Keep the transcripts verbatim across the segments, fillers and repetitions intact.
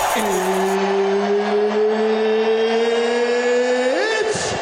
It's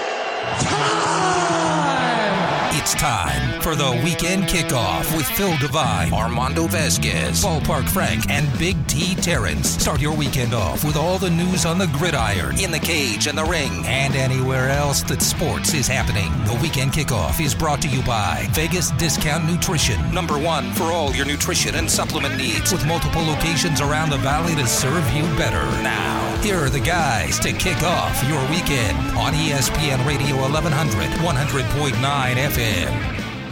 time! It's time for the Weekend Kickoff with Phil Devine, Armando Vasquez, Ballpark Frank, and Big T Terrence. Start your weekend off with all the news on the gridiron, in the cage, and the ring, and anywhere else that sports is happening. The Weekend Kickoff is brought to you by Vegas Discount Nutrition, number one for all your nutrition and supplement needs, with multiple locations around the valley to serve you better. Now, here are the guys to kick off your weekend on E S P N Radio eleven hundred, one hundred point nine F M.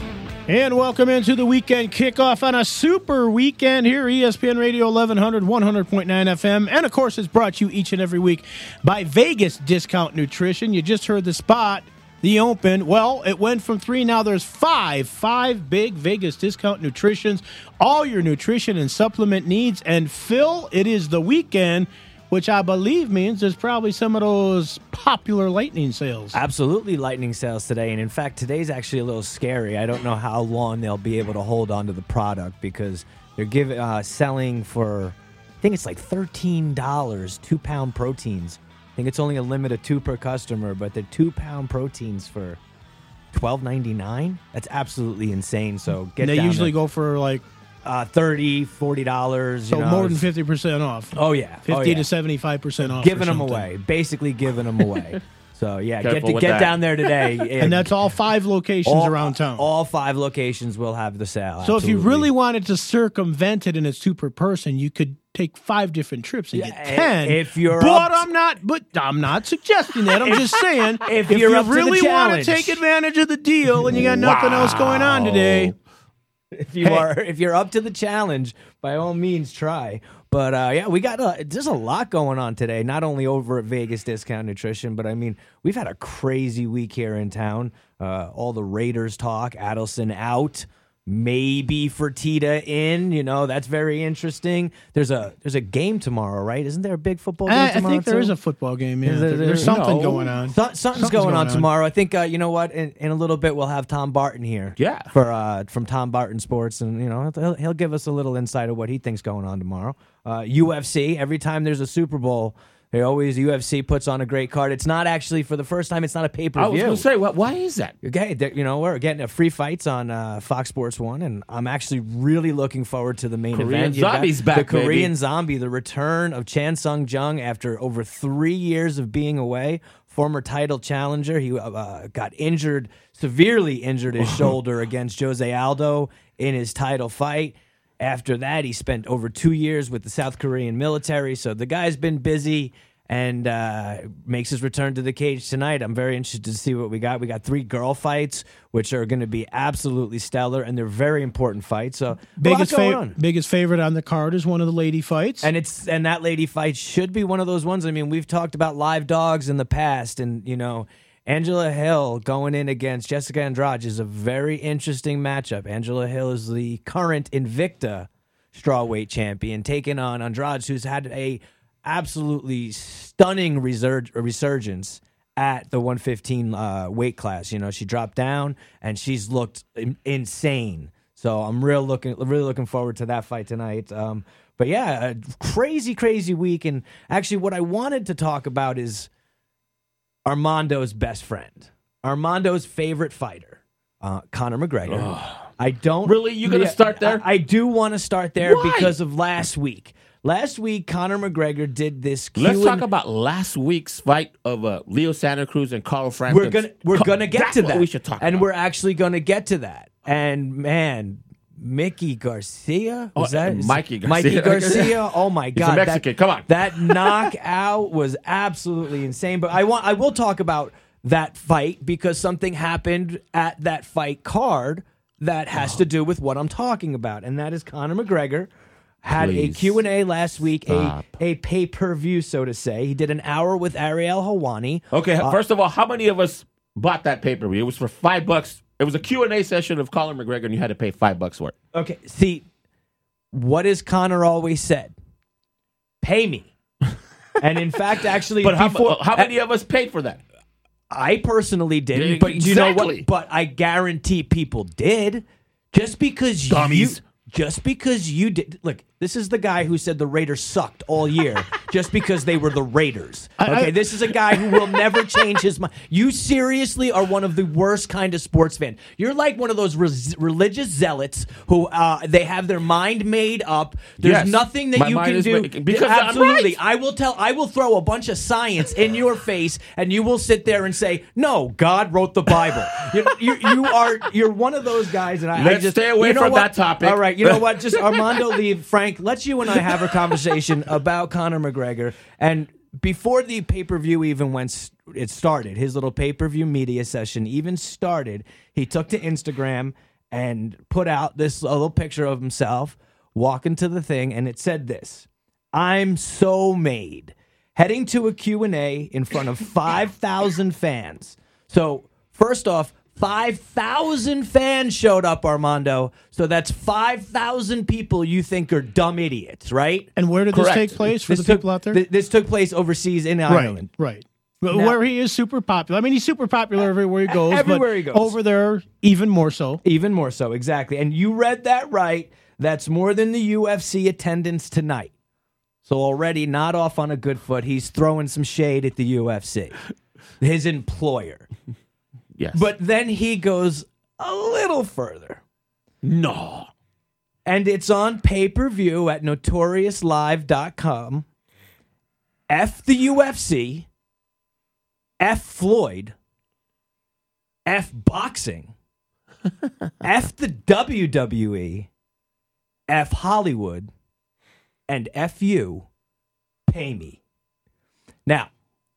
And welcome into the Weekend Kickoff on a super weekend here, E S P N Radio eleven hundred, one hundred point nine F M. And, of course, it's brought to you each and every week by Vegas Discount Nutrition. You just heard the spot, the open. Well, it went from three. Now there's five, five big Vegas Discount Nutritions, all your nutrition and supplement needs. And, Phil, it is the weekend, which I believe means there's probably some of those popular lightning sales. Absolutely lightning sales today. And in fact, today's actually a little scary. I don't know how long they'll be able to hold on to the product because they're giving uh, selling for, I think it's like thirteen dollars, two-pound proteins. I think it's only a limit of two per customer, but they're two-pound proteins for twelve ninety-nine. That's absolutely insane. So get and they down usually there. go for like Uh, thirty dollars, forty dollars. So you know, more than fifty percent off. Oh, yeah. fifty oh, yeah. to seventy-five percent off. Giving them away. Basically giving them away. So, yeah, get, Careful to, with get that. down there today. And that's all five locations all, around town. All five locations will have the sale. So absolutely. if you really wanted to circumvent it and it's two per person, you could take five different trips and Yeah, get ten. if you're but up I'm not. But I'm not suggesting that. I'm just saying if if you're you up to the really want to challenge. take advantage of the deal and you got nothing else going on today. If you Hey. are, if you're up to the challenge, by all means, try. But uh, yeah, we got a, there's a lot going on today. Not only over at Vegas Discount Nutrition, but I mean, we've had a crazy week here in town. Uh, all the Raiders talk, Adelson out, maybe Fertitta in. You know, that's very interesting. There's a there's a game tomorrow, right? Isn't there a big football game I, I tomorrow? think there too? is a football game. Yeah. Is there- There- there's there- something no. going on. So- something's, Something's going, going on on. tomorrow. I think uh, you know what. In, in a little bit, we'll have Tom Barton here. Yeah. For uh, from Tom Barton Sports, and you know he'll, he'll give us a little insight of what he thinks going on tomorrow. Uh, U F C. Every time there's a Super Bowl, they always U F C puts on a great card. It's not actually for the first time. It's not a pay per I was view. going to say, what? Why is that? Okay, there- you know we're getting a free fights on uh, Fox Sports One, and I'm actually really looking forward to the main Korean event. You've got Zombie's the back, baby. Korean Zombie, the return of Chan Sung Jung after over three years of being away. Former title challenger, he uh, got injured, severely injured his shoulder against Jose Aldo in his title fight. After that, he spent over two years with the South Korean military. So the guy's been busy and uh, makes his return to the cage tonight. I'm very interested to see what we got. We got three girl fights, which are going to be absolutely stellar, and they're very important fights. So Biggest, a lot going fa- on. biggest favorite on the card is one of the lady fights. And it's and that lady fight should be one of those ones. I mean, we've talked about live dogs in the past, and you know, Angela Hill going in against Jessica Andrade is a very interesting matchup. Angela Hill is the current Invicta strawweight champion, taking on Andrade, who's had a absolutely stunning resur- resurgence at the one fifteen uh, weight class. You know, she dropped down and she's looked in- insane. So I'm real looking, really looking forward to that fight tonight. Um, but yeah, a crazy, crazy week. And actually, what I wanted to talk about is Armando's best friend, Armando's favorite fighter, uh, Conor McGregor. I don't Really? You gonna Yeah, start there? I, I do want to start there Why? because of last week. Last week, Conor McGregor did this. Q Let's and- talk about last week's fight of uh, Leo Santa Cruz and Carl Frampton. We're gonna we're gonna get That's to what that. we should talk and about. we're actually gonna get to that. And man, Mickey Garcia was Oh, that uh, Mikey Garcia. Mikey Garcia. Oh my He's God, a Mexican. That, Come on. that knockout was absolutely insane. But I want I will talk about that fight because something happened at that fight card that has to do with what I'm talking about, and that is Conor McGregor had Please. a Q and A last week, Stop. a, a pay-per-view, so to say. He did an hour with Ariel Helwani. Okay, Uh, first of all, how many of us bought that pay-per-view? It was for five bucks. It was a Q and A session of Conor McGregor, and you had to pay five bucks for it. Okay, see, what has Conor always said? Pay me. And in fact, actually, But how, before, how many of us paid for that? I personally didn't, Yeah, but you know exactly. what? But I guarantee people did. Just because Dummies. you, just because you did. Look, this is the guy who said the Raiders sucked all year, just because they were the Raiders. I- Okay, I- this is a guy who will never change his mind. You seriously are one of the worst kind of sports fan. You're like one of those res- religious zealots who uh, they have their mind made up. There's Yes. nothing that My you mind can is do. ma- because I'm Absolutely, right. I will tell. I will throw a bunch of science in your face, and you will sit there and say, "No, God wrote the Bible." you, you, you are. You're one of those guys, and I, I Let's just stay away you know from what? that topic. All right, you know what? Just Armando, leave. Frank, let's you and I have a conversation about Conor McGregor. And before the pay per view even went, it started. His little pay per view media session even started. He took to Instagram and put out this little picture of himself walking to the thing, and it said this: "I'm so made." Heading to a Q and A in front of five thousand fans. So, first off, five thousand fans showed up, Armando. So that's five thousand people you think are dumb idiots, right? And where did Correct. this take place for This the took, people out there? th- this took place overseas in Ireland. Right, right. But Now- where he is super popular. I mean, he's super popular everywhere he goes. Everywhere but he goes. Over there, even more so. Even more so, exactly. And you read that right. That's more than the U F C attendance tonight. So already not off on a good foot. He's throwing some shade at the U F C, his employer. Yes. But then he goes a little further. no. And it's on pay-per-view at notorious live dot com. F the U F C. F Floyd. F boxing. F the W W E. F Hollywood. And F you. Pay me. Now,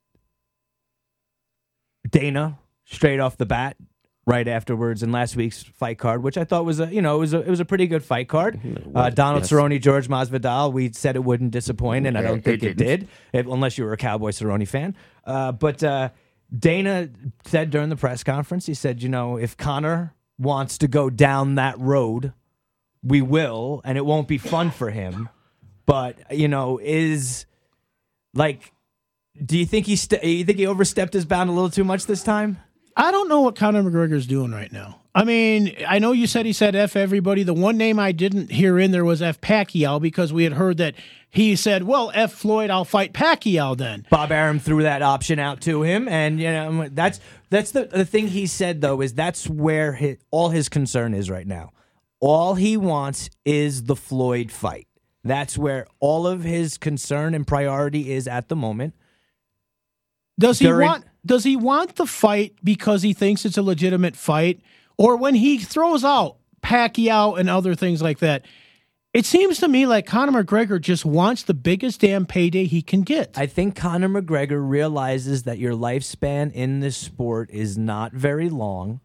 Dana, straight off the bat, right afterwards in last week's fight card, which I thought was a, you know, it was a, it was a pretty good fight card. Uh, Donald yes. Cerrone, George Masvidal, we said it wouldn't disappoint, and I don't It think it, didn't. did, if, unless you were a Cowboy Cerrone fan. Uh, but uh, Dana said during the press conference, he said, you know, if Conor wants to go down that road, we will, and it won't be fun for him. But, you know, is, like, do you think he st- you think he overstepped his bound a little too much this time? I don't know what Conor McGregor's doing right now. I mean, I know you said he said F everybody. The one name I didn't hear in there was F Pacquiao, because we had heard that he said, well, F Floyd, I'll fight Pacquiao then. Bob Arum threw that option out to him, and you know that's that's the the thing he said though is that's where his, all his concern is right now. All he wants is the Floyd fight. That's where all of his concern and priority is at the moment. Does he During- want does he want the fight because he thinks it's a legitimate fight? Or when he throws out Pacquiao and other things like that, it seems to me like Conor McGregor just wants the biggest damn payday he can get. I think Conor McGregor realizes that your lifespan in this sport is not very long,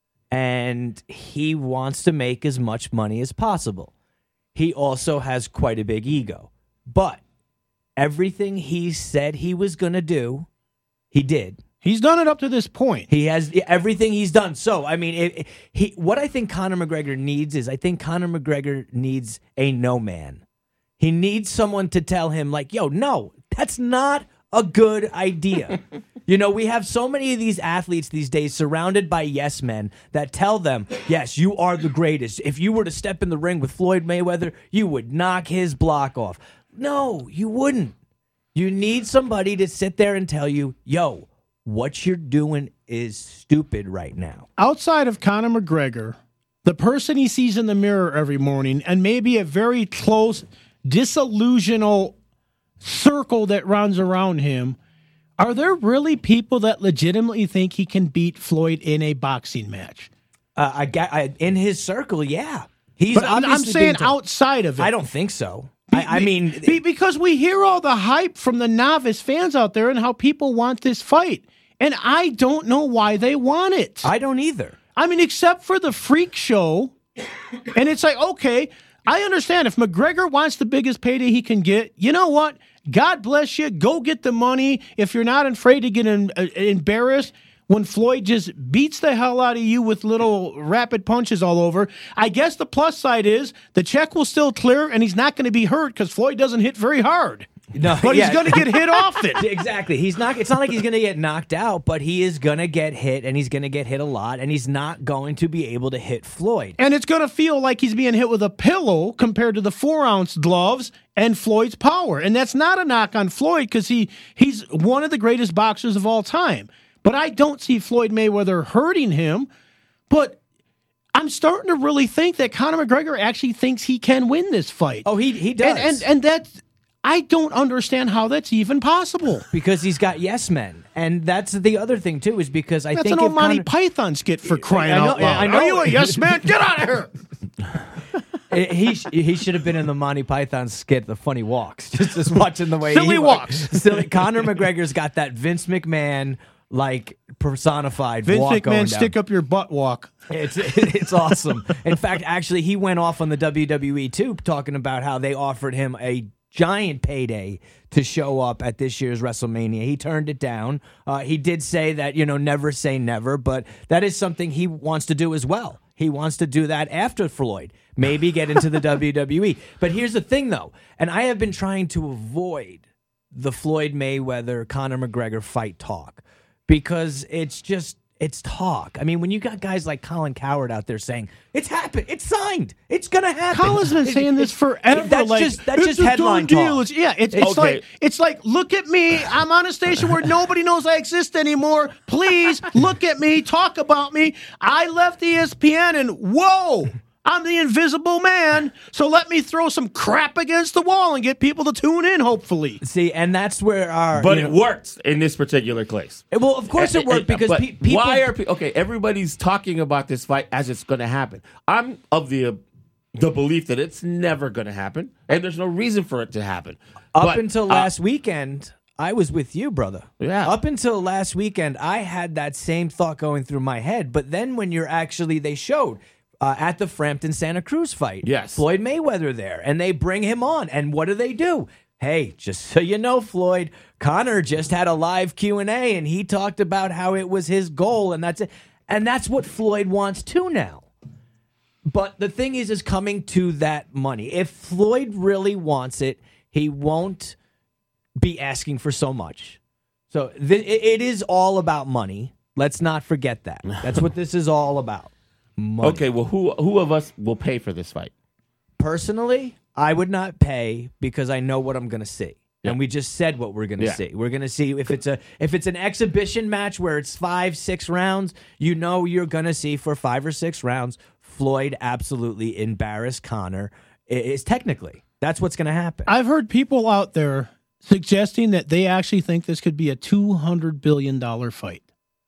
and he wants to make as much money as possible. He also has quite a big ego. But everything he said he was going to do, he did. He's done it up to this point. He has everything he's done. So, I mean, it, it- he what I think Conor McGregor needs is I think Conor McGregor needs a no man. He needs someone to tell him, like, yo, no, that's not a good idea. You know, we have so many of these athletes these days surrounded by yes men that tell them, yes, you are the greatest. If you were to step in the ring with Floyd Mayweather, you would knock his block off. No, you wouldn't. You need somebody to sit there and tell you, yo, what you're doing is stupid right now. Outside of Conor McGregor, the person he sees in the mirror every morning, and maybe a very close, disillusional circle that runs around him, are there really people that legitimately think he can beat Floyd in a boxing match? Uh, I got I, in his circle, yeah. He's But I'm, I'm obviously saying being told- outside of it. I don't think so. I, I mean, Be- because we hear all the hype from the novice fans out there and how people want this fight. And I don't know why they want it. I don't either. I mean, except for the freak show. And it's like, okay, I understand if McGregor wants the biggest payday he can get, you know what? God bless you. Go get the money. If you're not afraid to get in, uh, embarrassed when Floyd just beats the hell out of you with little rapid punches all over, I guess the plus side is the check will still clear and he's not going to be hurt because Floyd doesn't hit very hard. No, but yeah. he's going to get hit off it. Exactly. He's not. It's not like he's going to get knocked out, but he is going to get hit, and he's going to get hit a lot, and he's not going to be able to hit Floyd. And it's going to feel like he's being hit with a pillow compared to the four-ounce gloves and Floyd's power. And that's not a knock on Floyd because he, he's one of the greatest boxers of all time. But I don't see Floyd Mayweather hurting him. But I'm starting to really think that Conor McGregor actually thinks he can win this fight. Oh, he he does. And, and, and that's... I don't understand how that's even possible. Because he's got yes men. And that's the other thing, too, is because I that's think an old if Monty Conor, Python skit for crying I know- out loud. I know. Are you a yes man? Get out of here. he he should have been in the Monty Python skit, The Funny Walks, just, just watching the way Silly he walks. Silly. Conor McGregor's got that Vince McMahon, like, personified Vince walk going McMahon, down. stick up your butt walk. It's it's awesome. In fact, actually, he went off on the W W E, too, talking about how they offered him a giant payday to show up at this year's WrestleMania. He turned it down. Uh, he did say that, you know, never say never, but that is something he wants to do as well. He wants to do that after Floyd, maybe get into the W W E. But here's the thing, though, and I have been trying to avoid the Floyd Mayweather, Conor McGregor fight talk because it's just, it's talk. I mean, when you got guys like Colin Cowherd out there saying, it's happened, it's signed, it's going to happen. Colin's been It- saying it- this it- forever. That's like, just, that's it's just a headline done talk. deal. It's, yeah, it's, it's Okay. like it's like look at me. I'm on a station where nobody knows I exist anymore. Please look at me. Talk about me. I left E S P N and whoa, I'm the invisible man. So let me throw some crap against the wall and get people to tune in. Hopefully. See, and that's where our... But you it know- works in this particular case. Well, of course it worked because But pe- people... why are pe- okay? Everybody's talking about this fight as it's going to happen. I'm of the uh, the belief that it's never going to happen, and there's no reason for it to happen. Up But, until uh, last weekend, I was with you, brother. Yeah. Up until last weekend, I had that same thought going through my head. But then when you're actually, they showed uh, at the Frampton Santa Cruz fight, Yes. Floyd Mayweather there, and they bring him on. And what do they do? Hey, just so you know, Floyd, Conor just had a live Q and A, and he talked about how it was his goal, and that's it. And that's what Floyd wants too now. But the thing is, is coming to that money. If Floyd really wants it, he won't be asking for so much. So th- it, it is all about money. Let's not forget that. That's what this is all about. Money. Okay, well, who who of us will pay for this fight? Personally, I would not pay because I know what I'm going to see. Yeah. And we just said what we're going to Yeah. see. We're going to see if it's a if it's an exhibition match where it's five, six rounds, you know you're going to see for five or six rounds Floyd absolutely embarrass Conor. It is technically. That's what's going to happen. I've heard people out there suggesting that they actually think this could be a two hundred billion dollars fight.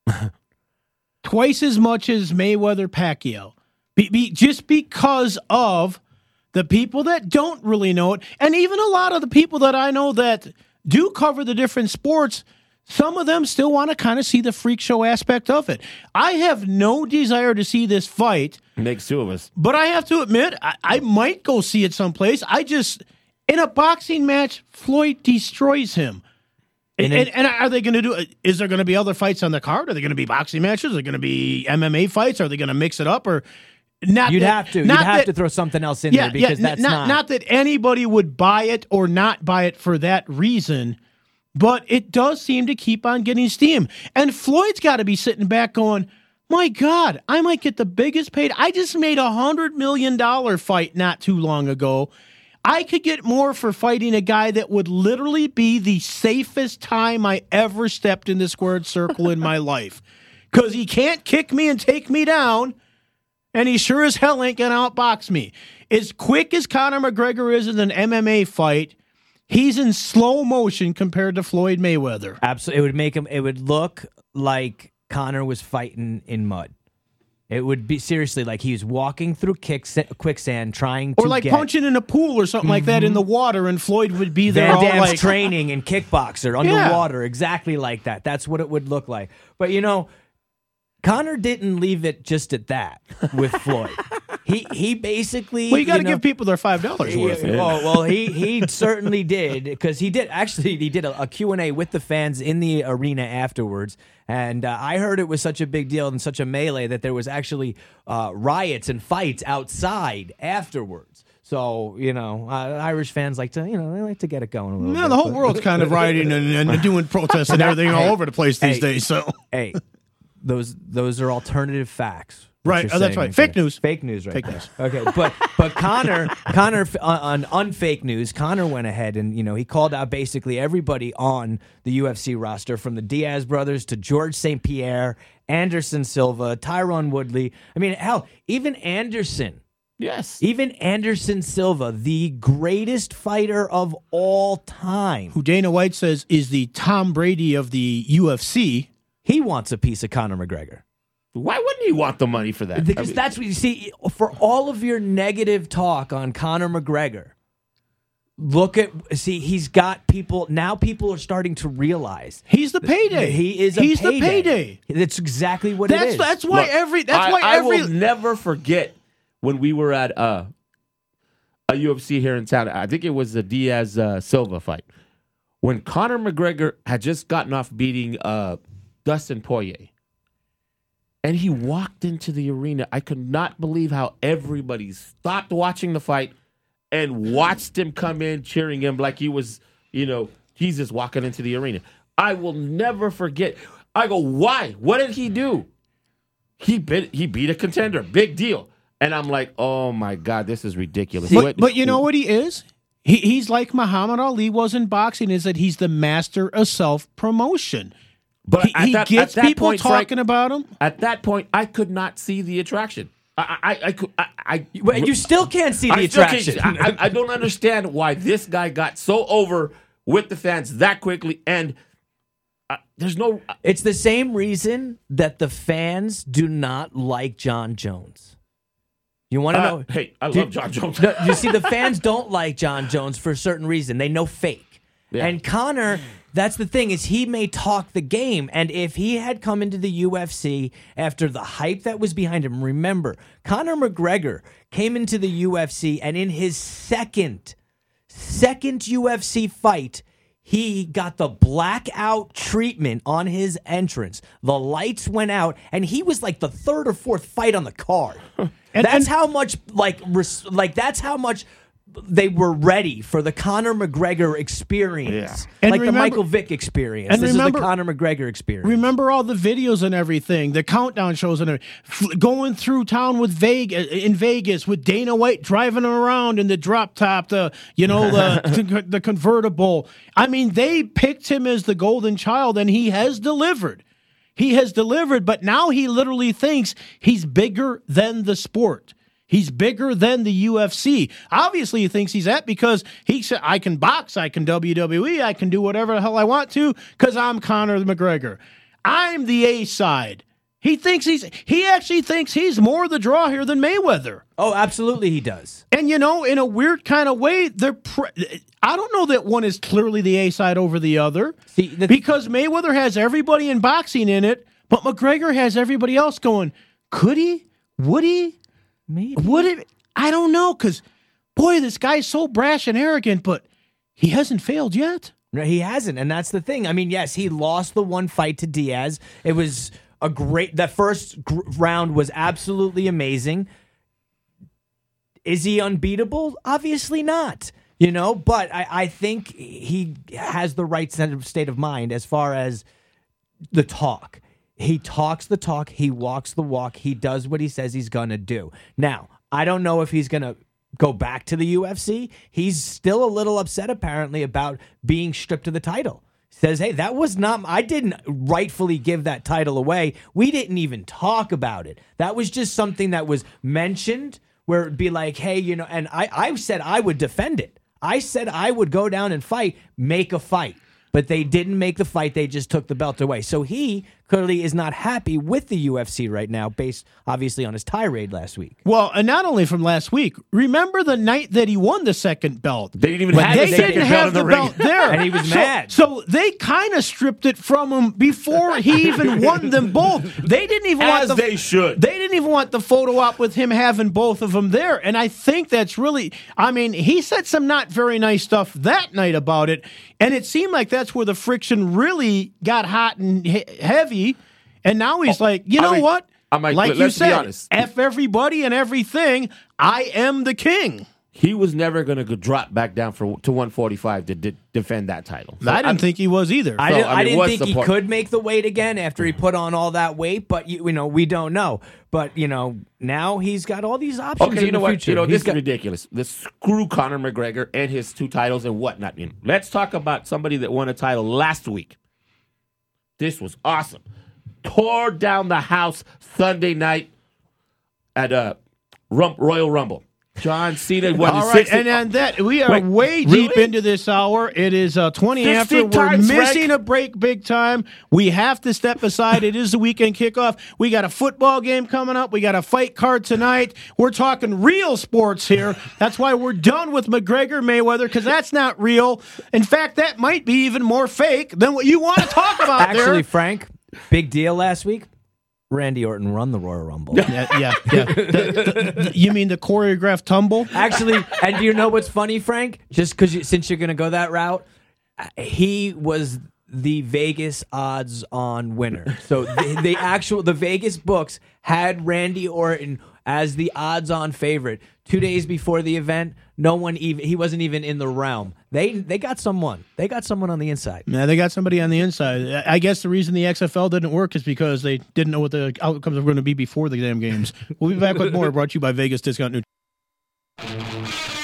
Twice as much as Mayweather-Pacquiao. Be, be, just because of the people that don't really know it, and even a lot of the people that I know that do cover the different sports, some of them still want to kind of see the freak show aspect of it. I have no desire to see this fight, Makes two of us. but I have to admit, I, I might go see it someplace. I just, in a boxing match, Floyd destroys him. And, And and, and are they going to do, is there going to be other fights on the card? Are they going to be boxing matches? Are they going to be M M A fights? Are they going to mix it up? Or not? You'd that- have to. You'd not have that- to throw something else in yeah, there because yeah, that's not, not. not that anybody would buy it or not buy it for that reason, but it does seem to keep on getting steam. And Floyd's got to be sitting back going, my God, I might get the biggest paid. I just made a hundred million dollar fight not too long ago. I could get more for fighting a guy that would literally be the safest time I ever stepped in the squared circle in my life. Because he can't kick me and take me down, and he sure as hell ain't going to outbox me. As quick as Conor McGregor is in an M M A fight, he's in slow motion compared to Floyd Mayweather. Absolutely, it would make him. It would look like Conor was fighting in mud. It would be seriously like he was walking through kicksa- quicksand, trying to Or like get punching in a pool or something like that in the water, and Floyd would be there Van all Damme's like, training and kickboxer underwater, exactly like that. That's what it would look like. But you know, Conor didn't leave it just at that with Floyd. He he basically. well, you got to know, give people their five dollars worth. Yeah, well, well, he he certainly did because he did actually he did a, a Q and A with the fans in the arena afterwards, and uh, I heard it was such a big deal and such a melee that there was actually uh, riots and fights outside afterwards. So, you know, uh, Irish fans like to, you know, they like to get it going a little No, bit. the whole but- world's kind of rioting and, and doing protests and everything all over the place these Hey. days. So Hey, those those are alternative facts. what Right, you're oh, that's saying right. there. Fake news. Fake news, right? Fake news. Okay, but but Connor, Connor uh, on unfake news, Connor went ahead and you know he called out basically everybody on the U F C roster, from the Diaz brothers to George Saint Pierre, Anderson Silva, Tyron Woodley. I mean, hell, even Anderson. Yes. Even Anderson Silva, the greatest fighter of all time, who Dana White says is the Tom Brady of the U F C. he wants a piece of Conor McGregor. Why wouldn't he want the money for that? Because I mean, that's what you see. For all of your negative talk on Conor McGregor, look at see he's got people now. People are starting to realize He's the payday. he is. A He's payday. the payday. That's exactly what That's it is. that's why Look, every that's I, why I every will never forget when we were at uh, a U F C here in town. I think it was the Diaz uh, Silva fight when Conor McGregor had just gotten off beating uh, Dustin Poirier, and he walked into the arena. I could not believe how everybody stopped watching the fight and watched him come in, cheering him like he was, you know, he's just walking into the arena. I will never forget. I go, why? What did he do? He beat he beat a contender, big deal. And I'm like, oh my God, this is ridiculous. But, What- but you know what he is? He, he's like Muhammad Ali was in boxing, is that he's the master of self-promotion. But He, at he that- gets at that people point, Frank, talking about him. At that point, I could not see the attraction. I, I, I could, I, I Well, you still can't see the I still can't- attraction. I, I, I don't understand why this guy got so over with the fans that quickly. And uh, there's no. It's the same reason that the fans do not like John Jones. You want to Uh, know? hey, I Do- love John Jones. No, you see, the fans don't like John Jones for a certain reason. They know fake. Yeah. And Conor, that's the thing, is he may talk the game. And if he had come into the U F C after the hype that was behind him, remember, Conor McGregor came into the U F C, and in his second, second U F C fight, he got the blackout treatment on his entrance. The lights went out, and he was like the third or fourth fight on the card. And- that's and- how much, like, res- like that's how much they were ready for the Conor McGregor experience, Yeah. And like the remember- Michael Vick experience. and This remember- is the Conor McGregor experience. Remember all the videos and everything, the countdown shows and everything, F- going through town with Vegas in Vegas with Dana White driving him around in the drop top, the you know the the convertible. I mean, they picked him as the golden child, and he has delivered. He has delivered, but now he literally thinks he's bigger than the sport. He's bigger than the U F C. Obviously, he thinks he's that because he said, I can box, I can W W E, I can do whatever the hell I want to because I'm Conor McGregor. I'm the A side. He thinks he's, he actually thinks he's more the draw here than Mayweather. Oh, absolutely, he does. And, you know, in a weird kind of way, they're pre- I don't know that one is clearly the A side over the other See, the- because Mayweather has everybody in boxing in it, but McGregor has everybody else going, could he? Would he? Maybe. Would it? I don't know, because, boy, this guy's so brash and arrogant, but he hasn't failed yet. No, he hasn't, and that's the thing. I mean, yes, he lost the one fight to Diaz. It was a great. That first gr- round was absolutely amazing. Is he unbeatable? Obviously not. You know, but I, I think he has the right set of state of mind as far as the talk. He talks the talk. He walks the walk. He does what he says he's going to do. Now, I don't know if he's going to go back to the U F C. He's still a little upset, apparently, about being stripped of the title. Says, hey, that was not, I didn't rightfully give that title away. We didn't even talk about it. That was just something that was mentioned where it'd be like, hey, you know, and I, I said I would defend it. I said I would go down and fight, make a fight. But they didn't make the fight. They just took the belt away. So he clearly is not happy with the U F C right now, based obviously on his tirade last week. Well, and not only from last week. Remember the night that he won the second belt? They didn't even When have they the didn't second have belt in the the ring. belt there, And he was So- mad. So they kind of stripped it from him before he even won them both. They didn't even As want the, they should. They didn't even want the photo op with him having both of them there. And I think that's really. I mean, he said some not very nice stuff that night about it, and it seemed like that's where the friction really got hot and he- heavy. And now he's like, you I know mean, what? I'm like, like let- you let's be said, honest. F everybody and everything. I am the king. he was never going to drop back down for to one forty-five to de- defend that title. So I didn't I'm- think he was either. I, So, didn't, I I mean, didn't what's think the he point? could make the weight again after he put on all that weight, but you, you know we don't know. But you know now he's got all these options Okay, in you know the what? future. You know, He's this got- is ridiculous. This screw Conor McGregor and his two titles and whatnot. You know, let's talk about somebody that won a title last week. This was awesome. Tore down the house Sunday night at uh, Rump, Royal Rumble. John Cena won All his right, sixty and then that we are Wait, way deep really? into this hour. It is uh, twenty sixty after. We're times, missing Frank. a break big time. We have to step aside. It is the weekend kickoff. We got a football game coming up. We got a fight card tonight. We're talking real sports here. That's why we're done with McGregor Mayweather, because that's not real. In fact, that might be even more fake than what you want to talk about. Actually, there. Frank, big deal last week. Randy Orton won the Royal Rumble. Yeah, yeah, yeah. The- the- the- you mean the choreographed tumble? Actually, and do you know what's funny, Frank? Just because you, since you're going to go that route, uh, he was the Vegas odds on winner. So the, the actual the Vegas books had Randy Orton as the odds on favorite. Two days before the event, no one even he wasn't even in the realm. They they got someone. They got someone on the inside. Yeah, they got somebody on the inside. I guess the reason the X F L didn't work is because they didn't know what the outcomes were going to be before the damn games. We'll be back with more, brought to you by Vegas Discount Nutrition.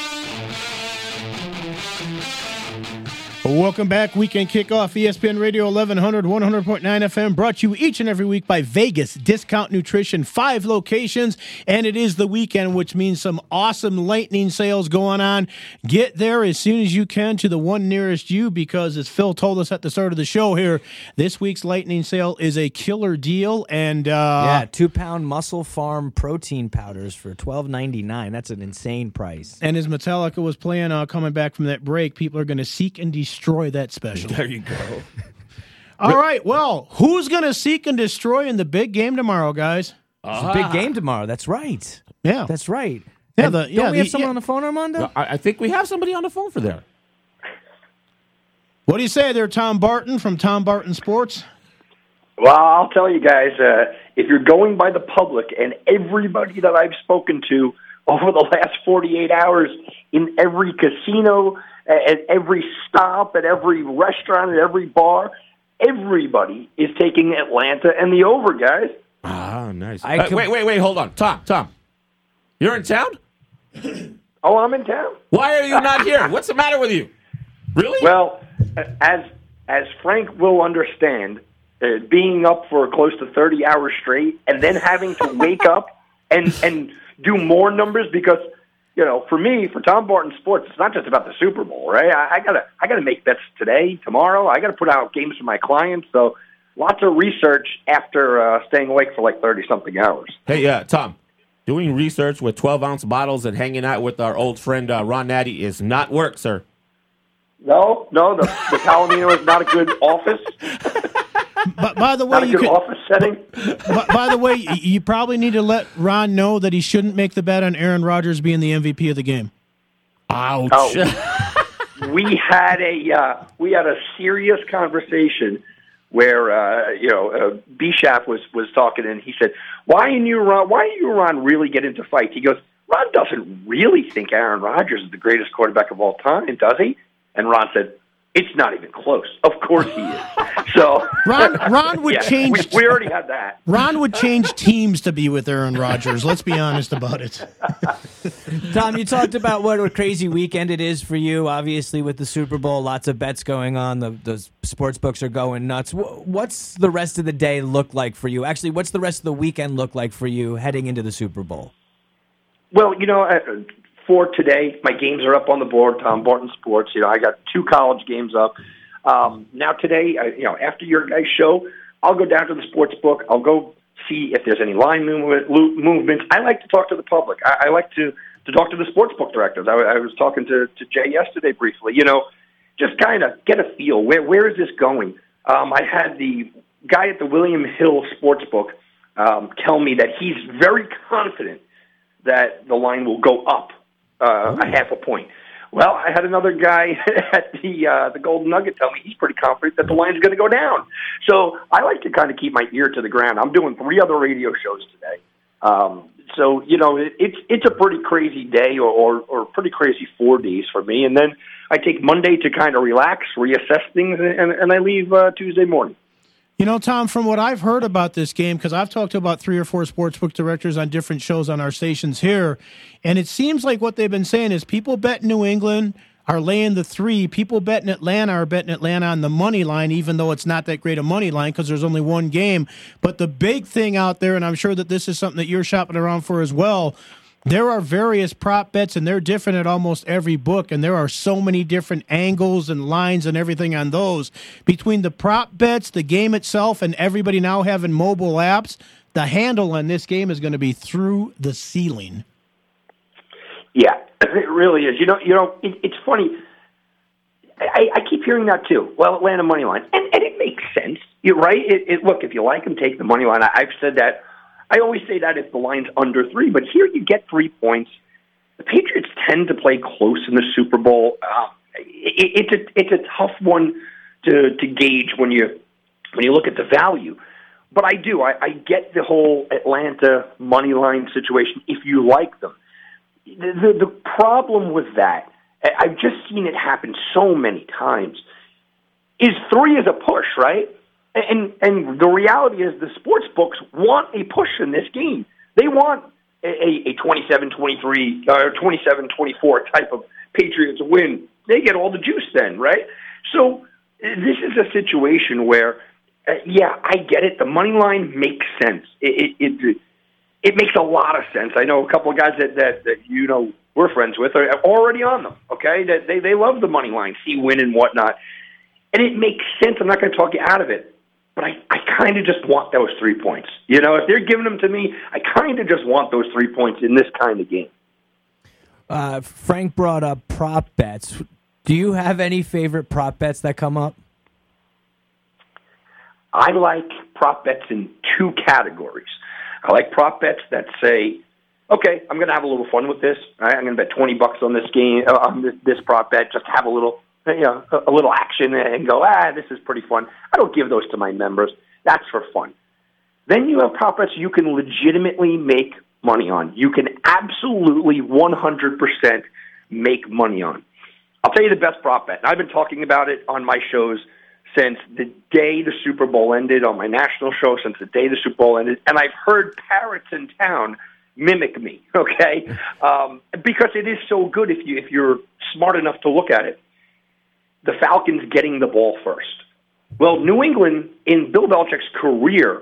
Welcome back. Weekend kickoff, E S P N Radio eleven hundred, one hundred point nine F M, brought to you each and every week by Vegas Discount Nutrition. Five locations, and it is the weekend, which means some awesome lightning sales going on. Get there as soon as you can to the one nearest you, because as Phil told us at the start of the show here, this week's lightning sale is a killer deal. And uh, Yeah, two pound Muscle Farm protein powders for twelve ninety nine. That's an insane price. and as Metallica was playing, uh, coming back from that break, people are going to seek and destroy that special. There you go. All right, well, who's going to seek and destroy in the big game tomorrow, guys? It's a big game tomorrow. That's right. Yeah. That's right. Yeah, And the- don't yeah, we have the- someone yeah. on the phone, Armando? I, I think we have somebody on the phone for there. What do you say there, Tom Barton from Tom Barton Sports? Well, I'll tell you guys, uh, if you're going by the public, and everybody that I've spoken to over the last forty-eight hours in every casino, at every stop, at every restaurant, at every bar, everybody is taking Atlanta and the over, guys. Ah, nice. I Uh, com- wait, wait, wait. Hold on, Tom. Tom, you're in town. Oh, I'm in town. Why are you not here? What's the matter with you? Really? Well, as as Frank will understand, uh, being up for close to thirty hours straight and then having to wake up and and do more numbers because, you know, for me, for Tom Barton Sports, it's not just about the Super Bowl, right? I, I gotta I gotta make bets today, tomorrow. I gotta put out games for my clients. So lots of research after uh, staying awake for like thirty something hours. Hey, uh, Tom, doing research with twelve ounce bottles and hanging out with our old friend uh, Ron Natty is not work, sir. No, no, the the Palomino is not a good office, But by the not way, a you good could, office setting. by, by the way, y- you probably need to let Ron know that he shouldn't make the bet on Aaron Rodgers being the M V P of the game. Ouch. Oh. we had a uh, we had a serious conversation where uh, you know uh, Bishop was was talking and he said, "Why and you Ron? Why do you Ron really get into fights?" He goes, "Ron doesn't really think Aaron Rodgers is the greatest quarterback of all time, does he?" And Ron said, "It's not even close. Of course he is." So Ron Ron would yeah, change. We, we already had that. Ron would change teams to be with Aaron Rodgers. Let's be honest about it. Tom, you talked about what a crazy weekend it is for you. Obviously, with the Super Bowl, lots of bets going on. The, the sports books are going nuts. Wh- What's the rest of the day look like for you? Actually, what's the rest of the weekend look like for you heading into the Super Bowl? Well, you know, uh, for today, my games are up on the board. Tom Barton Sports. You know, I got two college games up. Um, now today, I, you know, after your guys' show, I'll go down to the sports book. I'll go see if there's any line movement, lo- movements. I like to talk to the public. I, I like to, to talk to the sports book directors. I, I was talking to, to Jay yesterday briefly. You know, just kind of get a feel. Where where is this going? Um, I had the guy at the William Hill Sportsbook um, tell me that he's very confident that the line will go up uh, a half a point. Well, I had another guy at the uh, the Golden Nugget tell me he's pretty confident that the line's going to go down. So I like to kind of keep my ear to the ground. I'm doing three other radio shows today. Um, so you know, it, it's it's a pretty crazy day, or, or or pretty crazy four days for me, and then I take Monday to kind of relax, reassess things, and, and I leave uh, Tuesday morning. You know, Tom, from what I've heard about this game, because I've talked to about three or four sportsbook directors on different shows on our stations here, and it seems like what they've been saying is people bet New England are laying the three. People betting Atlanta are betting Atlanta on the money line, even though it's not that great a money line because there's only one game. But the big thing out there, and I'm sure that this is something that you're shopping around for as well, there are various prop bets, and they're different at almost every book, and there are so many different angles and lines and everything on those. Between the prop bets, the game itself, and everybody now having mobile apps, the handle on this game is going to be through the ceiling. Yeah, it really is. You know, you know, it, it's funny. I, I keep hearing that too. Well, Atlanta money line, and, and it makes sense. You're right. It, it, look, if you like them, take the money line. I, I've said that. I always say that if the line's under three, but here you get three points. The Patriots tend to play close in the Super Bowl. Uh, it, it's a it's a tough one to to gauge when you when you look at the value. But I do. I, I get the whole Atlanta money line situation if you like them. The, the the problem with that, I've just seen it happen so many times, is three is a push, right? And and the reality is the sports books want a push in this game. They want a, a twenty-seven twenty-three or twenty-seven twenty-four type of Patriots win. They get all the juice then, right? So this is a situation where, uh, yeah, I get it. The money line makes sense. It it, it it makes a lot of sense. I know a couple of guys that, that, that you know we're friends with are already on them, okay? That they, they love the money line, see win and whatnot. And it makes sense. I'm not going to talk you out of it. But I, I kind of just want those three points. You know, if they're giving them to me, I kind of just want those three points in this kind of game. Uh, Frank brought up prop bets. Do you have any favorite prop bets that come up? I like prop bets in two categories. I like prop bets that say, okay, I'm going to have a little fun with this. All right, I'm going to bet twenty bucks on this game, uh, on this, this prop bet, just have a little you know, a little action and go, ah, this is pretty fun. I don't give those to my members. That's for fun. Then you have prop bets you can legitimately make money on. You can absolutely one hundred percent make money on. I'll tell you the best prop bet. And I've been talking about it on my shows since the day the Super Bowl ended, on my national show since the day the Super Bowl ended, and I've heard parrots in town mimic me, okay? Um, because it is so good if you if you're smart enough to look at it. The Falcons getting the ball first. Well, New England, in Bill Belichick's career,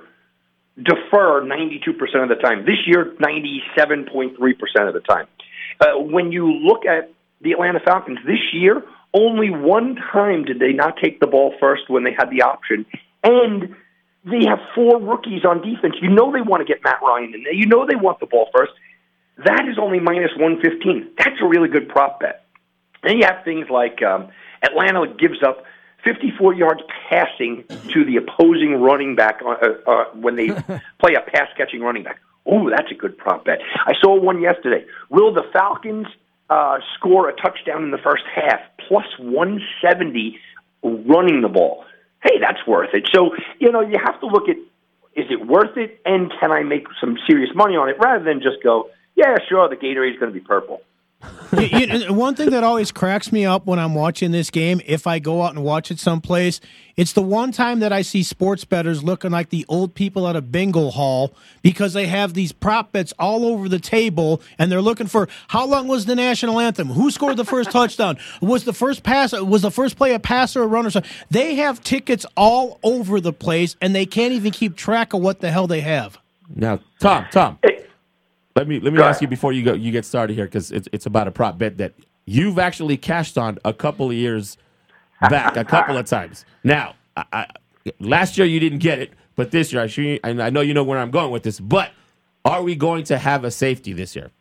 defer ninety-two percent of the time. This year, ninety-seven point three percent of the time. Uh, when you look at the Atlanta Falcons this year, only one time did they not take the ball first when they had the option. And they have four rookies on defense. You know they want to get Matt Ryan in there. You know they want the ball first. That is only minus one fifteen. That's a really good prop bet. Then you have things like um, Atlanta gives up fifty-four yards passing to the opposing running back uh, uh, when they play a pass-catching running back. Oh, that's a good prop bet. I saw one yesterday. Will the Falcons uh, score a touchdown in the first half, plus one seventy running the ball? Hey, that's worth it. So, you know, you have to look at, is it worth it, and can I make some serious money on it, rather than just go, yeah, sure, the Gatorade's going to be purple. you, you, one thing that always cracks me up when I'm watching this game, if I go out and watch it someplace, it's the one time that I see sports bettors looking like the old people at a bingo hall because they have these prop bets all over the table and they're looking for how long was the national anthem, who scored the first touchdown, was the first pass, was the first play a pass or a run or something. They have tickets all over the place and they can't even keep track of what the hell they have. Now, Tom, Tom. Hey. Let me let me ask you before you go you get started here, because it's it's about a prop bet that you've actually cashed on a couple of years back, a couple of times. Now, I, I, last year you didn't get it, but this year I sure, and I know you know where I'm going with this. But are we going to have a safety this year?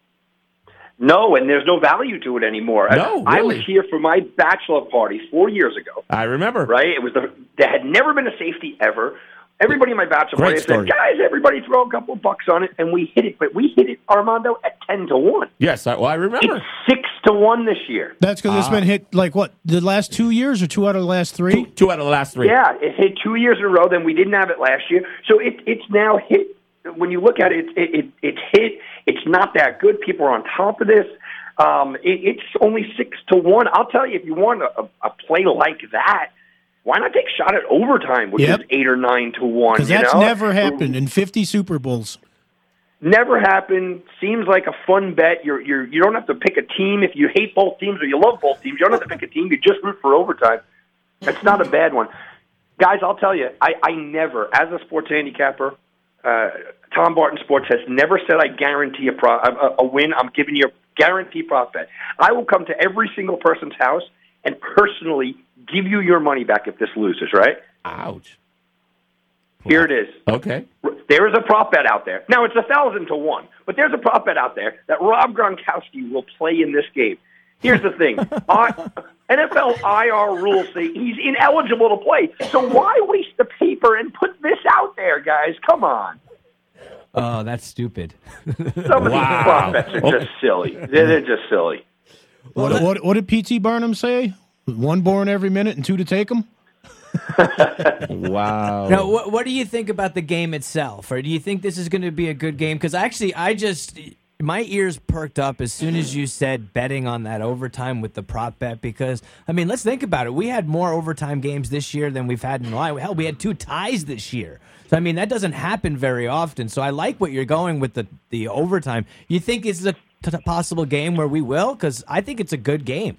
No, and there's no value to it anymore. No, I, really? I was here for my bachelor party four years ago. I remember. Right? It was the there had never been a safety ever. Everybody in my bachelor Great party story. said, guys, everybody throw a couple of bucks on it, and we hit it. But we hit it, Armando, at ten to one. Yes, I, well, I remember. It's six to one this year. That's because it's been hit, like, what, the last two years or two out of the last three? Two, two out of the last three. Yeah, it hit two years in a row. Then we didn't have it last year. So it, it's now hit when you look at it, it, it it's hit. It's not that good. People are on top of this. Um, it, it's only six to one. I'll tell you, if you want a, a play like that, why not take a shot at overtime, which Yep. is eight or nine to one? Because you that's know? never happened in fifty Super Bowls. Never happened. Seems like a fun bet. You're you're you don't have to pick a team if you hate both teams or you love both teams. You don't have to pick a team. You just root for overtime. It's not a bad one, guys. I'll tell you, I, I never, as a sports handicapper, uh, Tom Barton Sports has never said I guarantee a, pro, a, a win. I'm giving you a guarantee prop bet. I will come to every single person's house and personally give you your money back if this loses. Right? Ouch. Here it is. Okay. There is a prop bet out there. Now, it's a thousand to one, but there's a prop bet out there that Rob Gronkowski will play in this game. Here's the thing. I, N F L I R rules say he's ineligible to play. So why waste the paper and put this out there, guys? Come on. Oh, that's stupid. Some of Wow. these prop bets are just silly. They're, they're just silly. What, what, what did P T Barnum say? One born every minute and two to take them? Wow. Now, what, what do you think about the game itself? Or do you think this is going to be a good game? Because actually, I just, my ears perked up as soon as you said betting on that overtime with the prop bet. Because, I mean, let's think about it. We had more overtime games this year than we've had in a while. Hell, we had two ties this year. So, I mean, that doesn't happen very often. So I like what you're going with the, the overtime. You think it's a t- possible game where we will? Because I think it's a good game.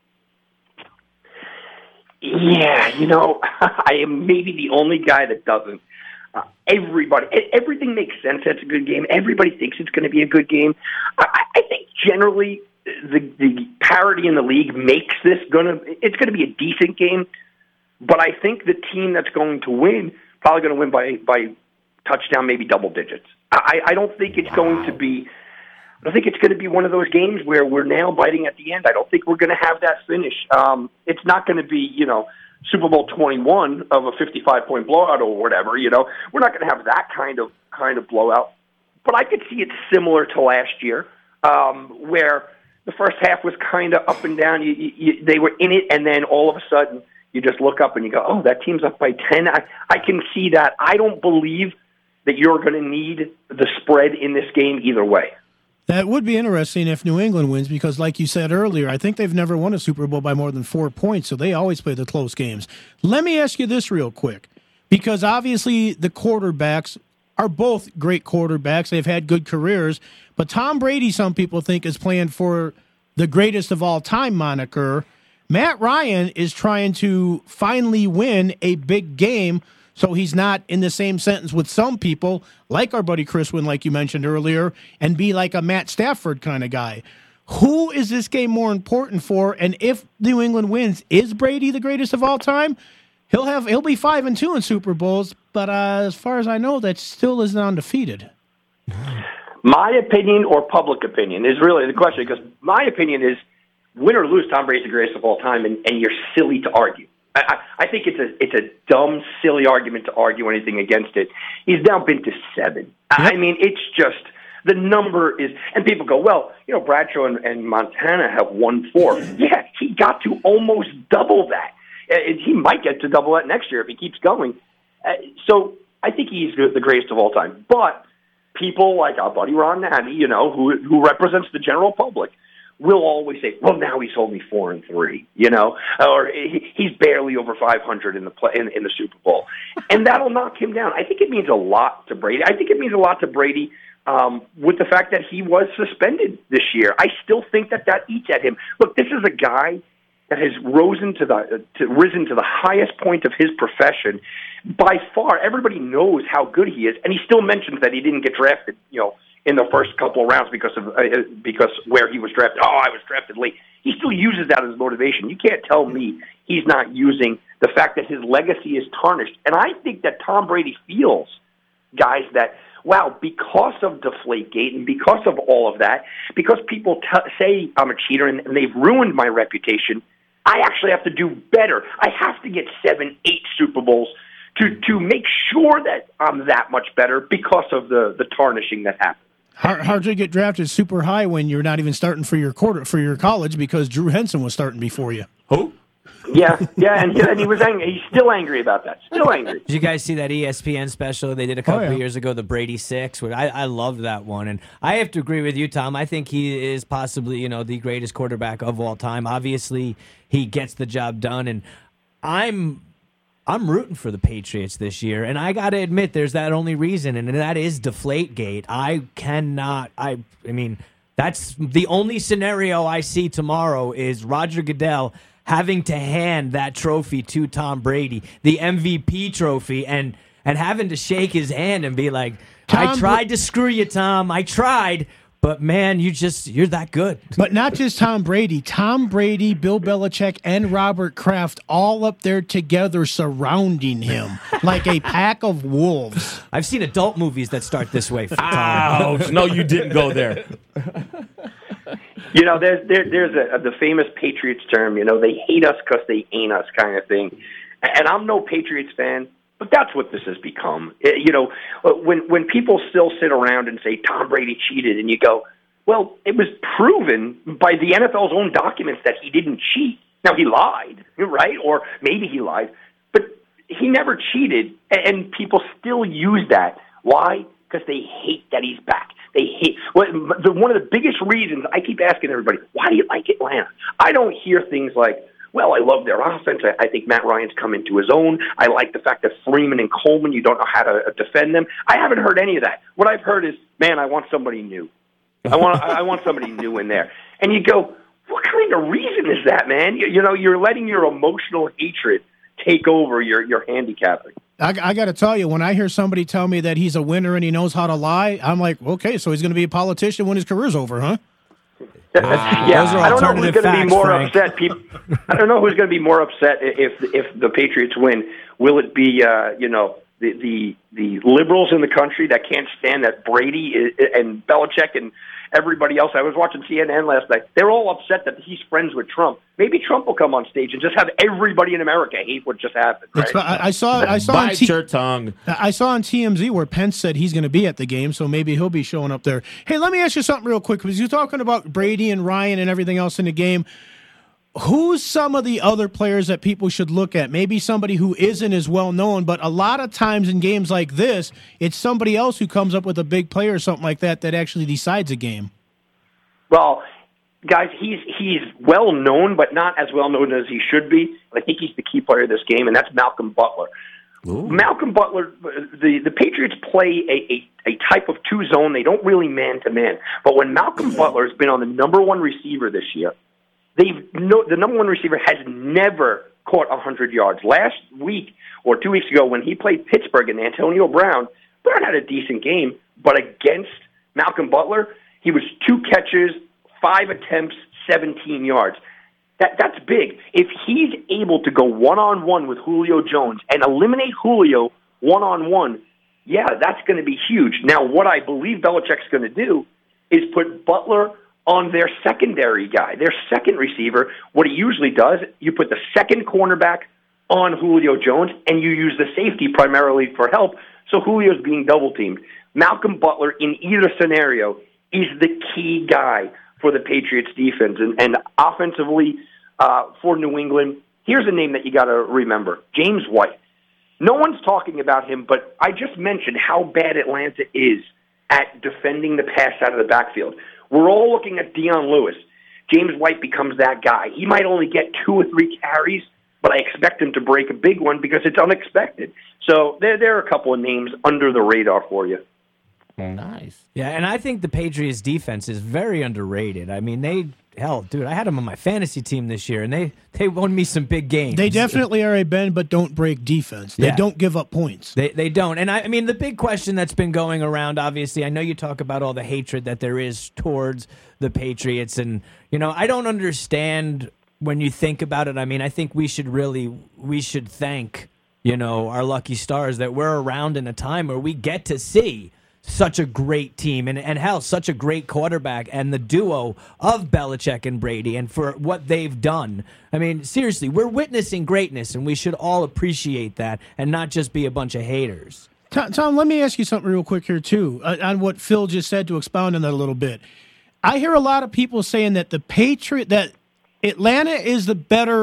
Yeah, you know, I am maybe the only guy that doesn't. Uh, everybody, e- everything makes sense. That's a good game. Everybody thinks it's going to be a good game. I, I think generally the the parity in the league makes this gonna. It's going to be a decent game, but I think the team that's going to win probably going to win by by touchdown, maybe double digits. I, I don't think it's going to be. I think it's going to be one of those games where we're nail biting at the end. I don't think we're going to have that finish. Um, it's not going to be, you know, Super Bowl twenty-one of a fifty-five point blowout or whatever. You know, we're not going to have that kind of kind of blowout. But I could see it similar to last year, um, where the first half was kind of up and down. You, you, you, they were in it, and then all of a sudden you just look up and you go, "Oh, that team's up by ten." I, I can see that. I don't believe that you're going to need the spread in this game either way. That would be interesting if New England wins because, like you said earlier, I think they've never won a Super Bowl by more than four points, so they always play the close games. Let me ask you this real quick, because obviously the quarterbacks are both great quarterbacks. They've had good careers, but Tom Brady, some people think, is playing for the greatest of all time moniker. Matt Ryan is trying to finally win a big game, so he's not in the same sentence with some people, like our buddy Chris Wynn, like you mentioned earlier, and be like a Matt Stafford kind of guy. Who is this game more important for? And if New England wins, is Brady the greatest of all time? He'll have he'll be five and two in Super Bowls, but uh, as far as I know, that still isn't undefeated. My opinion or public opinion is really the question, because my opinion is win or lose, Tom Brady's the greatest of all time, and, and you're silly to argue. I, I think it's a it's a dumb, silly argument to argue anything against it. He's now been to seven. Yep. I mean, it's just the number is, and people go, well, you know, Bradshaw and, and Montana have won four. Yeah, he got to almost double that. Uh, he might get to double that next year if he keeps going. Uh, so I think he's the greatest of all time. But people like our buddy Ron Natty, you know, who who represents the general public, will always say, well, now he's only four and three, you know, or he, he's barely over five hundred in the play, in, in the Super Bowl, and that'll knock him down. I think it means a lot to Brady. I think it means a lot to Brady um, with the fact that he was suspended this year. I still think that that eats at him. Look, this is a guy that has risen to the to, risen to the highest point of his profession by far. Everybody knows how good he is, and he still mentions that he didn't get drafted, you know, in the first couple of rounds because of uh, because where he was drafted. Oh, I was drafted late. He still uses that as motivation. You can't tell me he's not using the fact that his legacy is tarnished. And I think that Tom Brady feels, guys, that, wow, because of Deflategate and because of all of that, because people t- say I'm a cheater and, and they've ruined my reputation, I actually have to do better. I have to get seven, eight Super Bowls to, to make sure that I'm that much better because of the, the tarnishing that happened. Hard, hard to get drafted super high when you're not even starting for your quarter for your college because Drew Henson was starting before you. Who? Yeah, yeah, and, and he was angry. He's still angry about that. Still angry. Did you guys see that E S P N special they did a couple Oh, yeah. of years ago, the Brady Six? Where I, I loved that one, and I have to agree with you, Tom. I think he is possibly, you know, the greatest quarterback of all time. Obviously, he gets the job done, and I'm I'm rooting for the Patriots this year. And I got to admit, there's that only reason, and that is Deflategate. I cannot. I I mean, that's the only scenario I see tomorrow is Roger Goodell having to hand that trophy to Tom Brady, the M V P trophy, and and having to shake his hand and be like, I Tom- tried to screw you, Tom. I tried, but man, you just you're that good. But not just Tom Brady. Tom Brady, Bill Belichick, and Robert Kraft all up there together surrounding him like a pack of wolves. I've seen adult movies that start this way for Tom. Ouch. No, you didn't go there. You know, there's there, there's a, the famous Patriots term. You know, they hate us because they ain't us, kind of thing. And I'm no Patriots fan, but that's what this has become. It- you know, when when people still sit around and say Tom Brady cheated, and you go, well, it was proven by the N F L's own documents that he didn't cheat. Now he lied, right? Or maybe he lied, but he never cheated, and people still use that. Why? Because they hate that he's back. They hate well, the, one of the biggest reasons I keep asking everybody, why do you like Atlanta? I don't hear things like, well, I love their offense. I, I think Matt Ryan's come into his own. I like the fact that Freeman and Coleman, you don't know how to uh, defend them. I haven't heard any of that. What I've heard is, man, I want somebody new. I want I want somebody new in there. And you go, what kind of reason is that, man? You, you know, you're letting your emotional hatred take over your, your handicapping. I, I got to tell you, when I hear somebody tell me that he's a winner and he knows how to lie, I'm like, okay, so he's going to be a politician when his career's over, huh? yeah, Those are I don't know who's alternative going to be facts, more Frank. upset. People, I don't know who's going to be more upset if if the Patriots win. Will it be uh, you know the, the the liberals in the country that can't stand that Brady is, and Belichick and everybody else? I was watching C N N last night. They're all upset that he's friends with Trump. Maybe Trump will come on stage and just have everybody in America hate what just happened. Right? It's, I, I saw I saw on Bite T- your tongue. I saw on T M Z where Pence said he's going to be at the game, so maybe he'll be showing up there. Hey, let me ask you something real quick, because you're talking about Brady and Ryan and everything else in the game. Who's some of the other players that people should look at? Maybe somebody who isn't as well known, but a lot of times in games like this, it's somebody else who comes up with a big play or something like that that actually decides a game. Well, guys, he's he's well known, but not as well known as he should be. I think he's the key player of this game, and that's Malcolm Butler. Ooh. Malcolm Butler, the, the Patriots play a, a, a type of two zone. They don't really man to man. But when Malcolm Butler has been on the number one receiver this year, they've no, the number one receiver has never caught one hundred yards. Last week or two weeks ago when he played Pittsburgh and Antonio Brown, Brown had a decent game, but against Malcolm Butler, he was two catches, five attempts, seventeen yards. That that's big. If he's able to go one-on-one with Julio Jones and eliminate Julio one-on-one, yeah, that's going to be huge. Now, what I believe Belichick's going to do is put Butler on their secondary guy, their second receiver. What he usually does, you put the second cornerback on Julio Jones, and you use the safety primarily for help, so Julio's being double-teamed. Malcolm Butler, in either scenario, is the key guy for the Patriots defense. And, and offensively uh, for New England, here's a name that you got to remember, James White. No one's talking about him, but I just mentioned how bad Atlanta is at defending the pass out of the backfield. We're all looking at Deion Lewis. James White becomes that guy. He might only get two or three carries, but I expect him to break a big one because it's unexpected. So there, there are a couple of names under the radar for you. Nice. Yeah, and I think the Patriots defense is very underrated. I mean, they hell, dude, I had them on my fantasy team this year, and they they won me some big games. They definitely are a bend but don't break defense. They Yeah. don't give up points. They they don't. And I, I mean, the big question that's been going around, obviously, I know you talk about all the hatred that there is towards the Patriots, and you know, I don't understand when you think about it. I mean, I think we should really we should thank, you know, our lucky stars that we're around in a time where we get to see such a great team and, and hell, such a great quarterback and the duo of Belichick and Brady and for what they've done. I mean, seriously, we're witnessing greatness and we should all appreciate that and not just be a bunch of haters. Tom, Tom, let me ask you something real quick here, too, uh, on what Phil just said, to expound on that a little bit. I hear a lot of people saying that the Patriot, that Atlanta is the better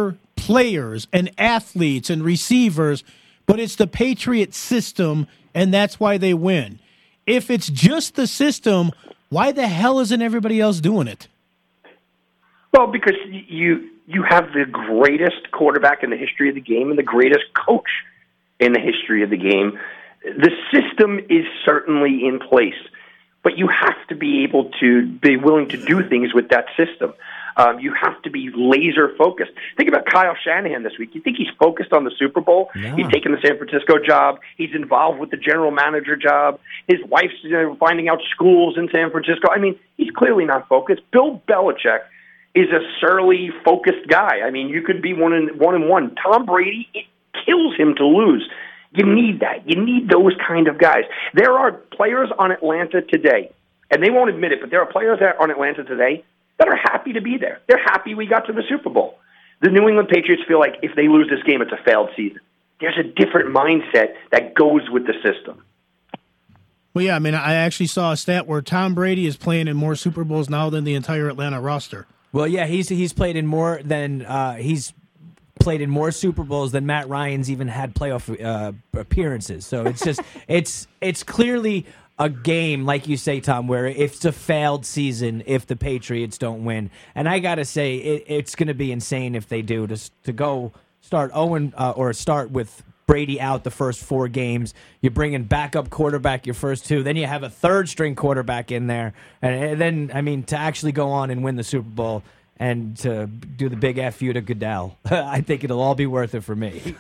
players and athletes and receivers, but it's the Patriot system, and that's why they win. If it's just the system, why the hell isn't everybody else doing it? Well, because you you have the greatest quarterback in the history of the game and the greatest coach in the history of the game. The system is certainly in place, but you have to be able to be willing to do things with that system. Um, you have to be laser focused. Think about Kyle Shanahan this week. You think he's focused on the Super Bowl? Yeah. He's taking the San Francisco job. He's involved with the general manager job. His wife's you know, finding out schools in San Francisco. I mean, he's clearly not focused. Bill Belichick is a surly, focused guy. I mean, you could be one and one and one. Tom Brady, it kills him to lose. You need that. You need those kind of guys. There are players on Atlanta today, and they won't admit it, but there are players that are on Atlanta today that are happy to be there. They're happy we got to the Super Bowl. The New England Patriots feel like if they lose this game, it's a failed season. There's a different mindset that goes with the system. Well, yeah, I mean, I actually saw a stat where Tom Brady is playing in more Super Bowls now than the entire Atlanta roster. Well, yeah, he's he's played in more than uh, he's played in more Super Bowls than Matt Ryan's even had playoff uh, appearances. So it's just it's it's clearly a game, like you say, Tom, where it's a failed season if the Patriots don't win. And I gotta say, it, it's going to be insane if they do to to go start Owen uh, or start with Brady out the first four games. You're bringing backup quarterback your first two. Then you have a third string quarterback in there. And, and then, I mean, to actually go on and win the Super Bowl and to do the big F you to Goodell, I think it'll all be worth it for me.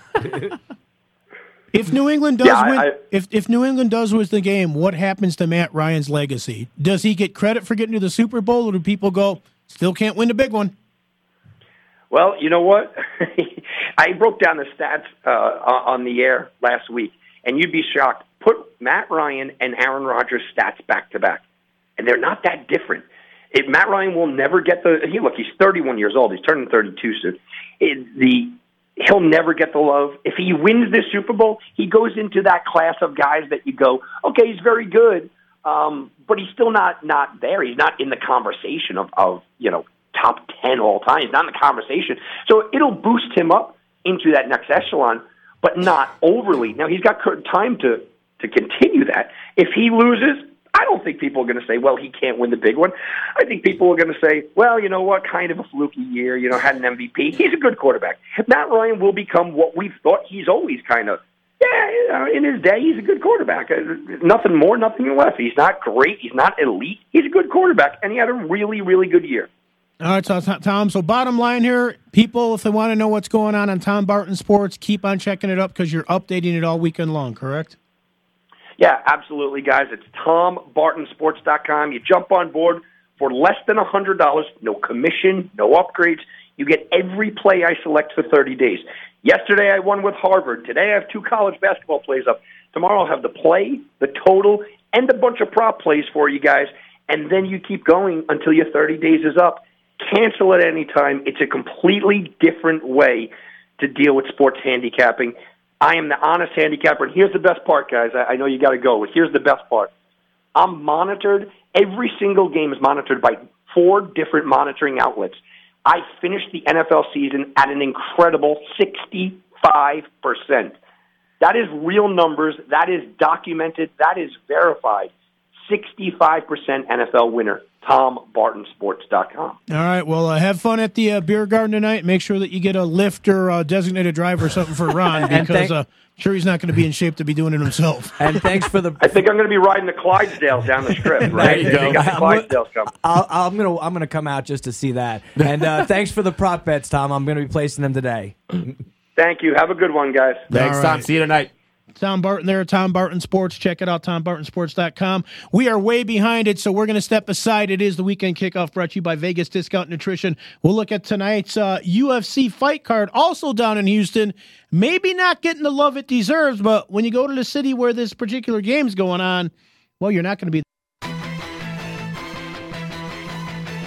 If New England does Yeah, I- win, I- if if New England does win the game, what happens to Matt Ryan's legacy? Does he get credit for getting to the Super Bowl, or do people go, still can't win the big one? Well, you know what? I broke down the stats uh, on the air last week, and you'd be shocked. Put Matt Ryan and Aaron Rodgers' stats back to back, and they're not that different. It, Matt Ryan will never get the. He look, he's thirty-one years old. He's turning thirty-two soon. It, the he'll never get the love. If he wins this Super Bowl, he goes into that class of guys that you go, okay, he's very good, um, but he's still not not there. He's not in the conversation of, of you know top ten all time. He's not in the conversation. So it'll boost him up into that next echelon, but not overly. Now, he's got time to, to continue that. If he loses, I don't think people are going to say, well, he can't win the big one. I think people are going to say, well, you know what, kind of a fluky year, you know, had an M V P. He's a good quarterback. Matt Ryan will become what we've thought he's always kind of. Yeah, you know, in his day, he's a good quarterback. Uh, nothing more, nothing less. He's not great. He's not elite. He's a good quarterback, and he had a really, really good year. All right, so Tom, so bottom line here, people, if they want to know what's going on on Tom Barton Sports, keep on checking it up because you're updating it all weekend long, correct? Yeah, absolutely, guys. It's tom barton sports dot com. You jump on board for less than one hundred dollars, no commission, no upgrades. You get every play I select for thirty days. Yesterday I won with Harvard. Today I have two college basketball plays up. Tomorrow I'll have the play, the total, and a bunch of prop plays for you guys. And then you keep going until your thirty days is up. Cancel at any time. It's a completely different way to deal with sports handicapping. I am the honest handicapper. And here's the best part, guys. I, I know you got to go, but here's the best part. I'm monitored. Every single game is monitored by four different monitoring outlets. I finished the N F L season at an incredible sixty-five percent. That is real numbers. That is documented. That is verified. sixty-five percent N F L winner. tom barton sports dot com. All right, well, uh, have fun at the uh, beer garden tonight. Make sure that you get a lift or a designated driver or something for Ron because thank- uh, I'm sure he's not going to be in shape to be doing it himself. And thanks for the. I think I'm going to be riding the Clydesdales down the strip, right? you They go. got the I'm- Clydesdales coming. I'll, I'm gonna I'm gonna come out just to see that. And uh, thanks for the prop bets, Tom. I'm gonna be placing them today. Thank you. Have a good one, guys. Thanks, All Tom. right. See you tonight. Tom Barton there, Tom Barton Sports. Check it out, tom barton sports dot com. We are way behind it, so we're going to step aside. It is the weekend kickoff brought to you by Vegas Discount Nutrition. We'll look at tonight's uh, U F C fight card, also down in Houston. Maybe not getting the love it deserves, but when you go to the city where this particular game's going on, well, you're not going to be.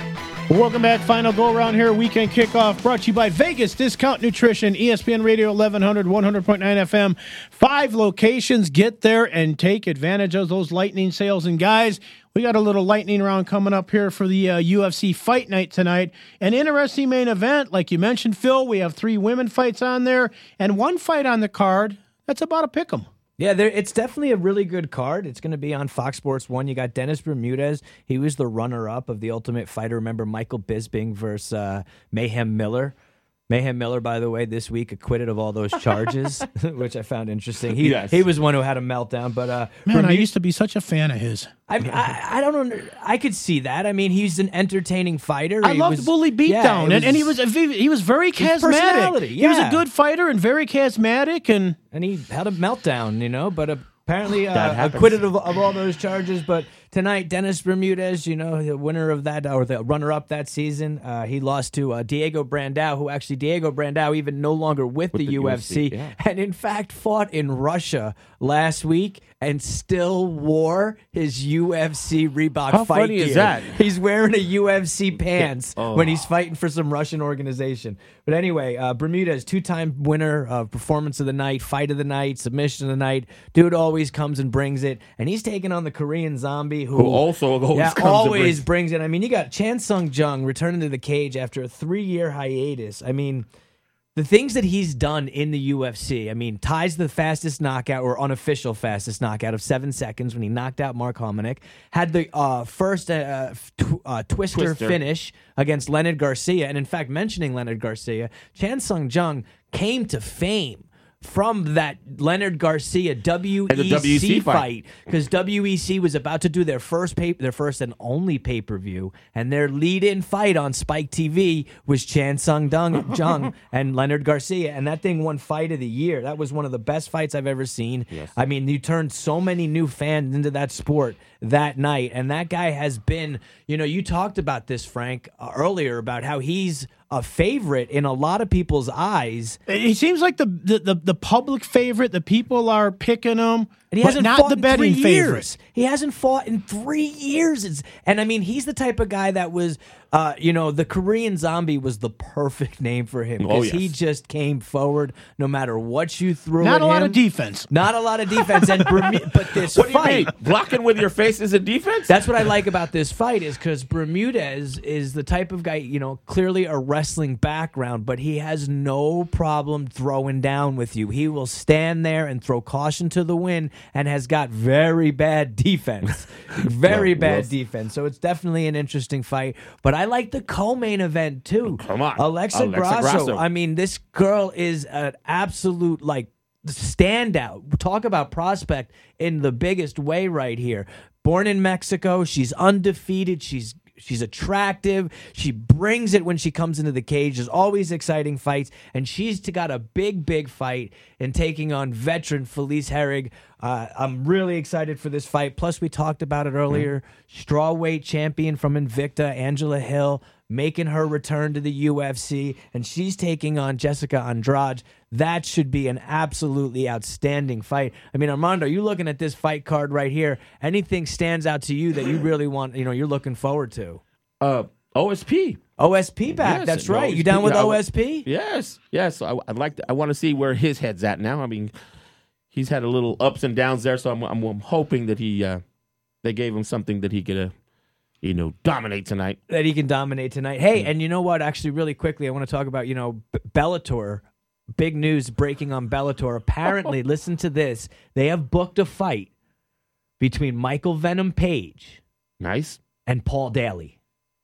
Welcome back. Final go around here. Weekend kickoff brought to you by Vegas Discount Nutrition, E S P N Radio eleven hundred, one hundred point nine F M. Five locations. Get there and take advantage of those lightning sales. And guys, we got a little lightning round coming up here for the uh, U F C Fight Night tonight. An interesting main event. Like you mentioned, Phil, we have three women fights on there and one fight on the card. That's about a pick 'em. Yeah, there, it's definitely a really good card. It's going to be on Fox Sports one. You got Dennis Bermudez. He was the runner-up of the Ultimate Fighter. Remember Michael Bisping versus uh, Mayhem Miller? Mayhem Miller, by the way, this week acquitted of all those charges, which I found interesting. He Yes. he was one who had a meltdown. But uh, Man, I Bermudez, used to be such a fan of his. I, I I don't know. I could see that. I mean, he's an entertaining fighter. I He loved was- Bully Beatdown, yeah, it and, and he was he was very charismatic. personality, He was a yeah. good fighter and very charismatic, and and he had a meltdown, you know, but apparently That uh, happens. acquitted of, of all those charges. But tonight, Dennis Bermudez, you know, the winner of that, or the runner-up that season, uh, he lost to uh, Diego Brandao, who actually, Diego Brandao, even no longer with, With the, the U F C, U F C, yeah. and in fact fought in Russia last week and still wore his U F C Reebok How fight funny gear. is that? He's wearing a U F C pants Oh. when he's fighting for some Russian organization. But anyway, uh, Bermudez, two-time winner of Performance of the Night, Fight of the Night, Submission of the Night. Dude always comes and brings it. And he's taking on the Korean Zombie who, Who also always yeah, comes and always brings- brings it. I mean, you got Chan Sung Jung returning to the cage after a three-year hiatus. I mean, the things that he's done in the U F C, I mean, ties the fastest knockout or unofficial fastest knockout of seven seconds when he knocked out Mark Hominick. Had the uh, first uh, tw- uh, twister, Twister. finish against Leonard Garcia. And in fact, mentioning Leonard Garcia, Chan Sung Jung came to fame from that Leonard Garcia W E C, And the W E C fight. fight because W E C was about to do their first pay- their first and only pay per view, and their lead in fight on Spike T V was Chan Sung Dung Jung and Leonard Garcia, and that thing won Fight of the Year. That was one of the best fights I've ever seen. Yes. I mean, you turned so many new fans into that sport that night, and that guy has been. You know, you talked about this, Frank, uh, earlier about how he's a favorite in a lot of people's eyes. he seems like the the, the, the public favorite. The people are picking him, And he but hasn't not fought the in betting three favorite. years. He hasn't fought in three years. It's, and I mean, he's the type of guy that was, uh, you know, the Korean Zombie was the perfect name for him Oh, because he yes. just came forward no matter what you threw Not at a lot him. of defense. Not a lot of defense. And Bermu- but this What do you fight. mean? Blocking with your face is a defense? That's what I like about this fight is because Bermudez is the type of guy, you know, clearly a wrestling background, but he has no problem throwing down with you. He will stand there and throw caution to the wind and has got very bad defense. Very Yeah, bad well- defense. So it's definitely an interesting fight. But I like the co-main event too. Come on. Alexa, Alexa Grasso. Grasso. I mean, this girl is an absolute, like, standout. Talk about prospect in the biggest way right here. Born in Mexico, she's undefeated. She's she's attractive. She brings it when she comes into the cage. There's always exciting fights, and she's got a big, big fight in taking on veteran Felice Herrig. Uh, I'm really excited for this fight. Plus, we talked about it earlier. Strawweight champion from Invicta, Angela Hill, making her return to the U F C, and she's taking on Jessica Andrade. That should be an absolutely outstanding fight. I mean, Armando, you looking at this fight card right here. Anything stands out to you that you really want, you know, you're looking forward to? Uh, O S P. O S P back, Yes, that's no, right. You O S P, down with I w- O S P? Yes, yes. I, I'd like. To, I want to see where his head's at now. I mean, he's had a little ups and downs there, so I'm, I'm, I'm hoping that he, uh, they gave him something that he could, uh, you know, dominate tonight. That he can dominate tonight. Hey, and you know what? Actually, really quickly, I want to talk about, you know, B- Bellator. Big news breaking on Bellator. Apparently, listen to this. They have booked a fight between Michael Venom Page Nice, and Paul Daly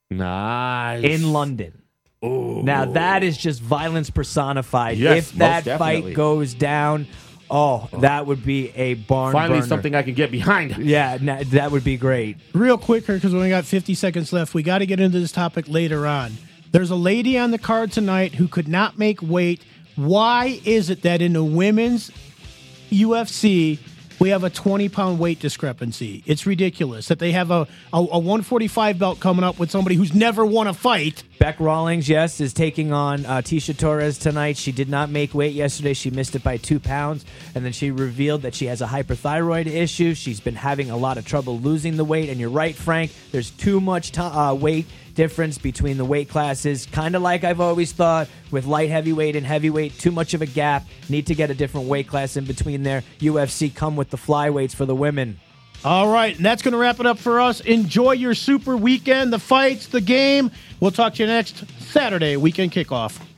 nice in London. Ooh. Now, that is just violence personified. Yes, if that most fight definitely. goes down, oh, that would be a barn Finally, burner. something I can get behind. Yeah, na- that would be great. Real quick here, because we only got fifty seconds left. We got to get into this topic later on. There's a lady on the card tonight who could not make weight. Why is it that in the women's U F C we have a twenty-pound weight discrepancy? It's ridiculous that they have a, a, a one forty-five belt coming up with somebody who's never won a fight. Beck Rawlings, yes, is taking on uh, Tisha Torres tonight. She did not make weight yesterday. She missed it by two pounds. And then she revealed that she has a hyperthyroid issue. She's been having a lot of trouble losing the weight. And you're right, Frank, there's too much to- uh, weight difference between the weight classes. Kind of like I've always thought with light heavyweight and heavyweight, too much of a gap. Need to get a different weight class in between there. U F C come with the flyweights for the women. All right, and that's going to wrap it up for us. Enjoy your super weekend, the fights, the game. We'll talk to you next Saturday, weekend kickoff.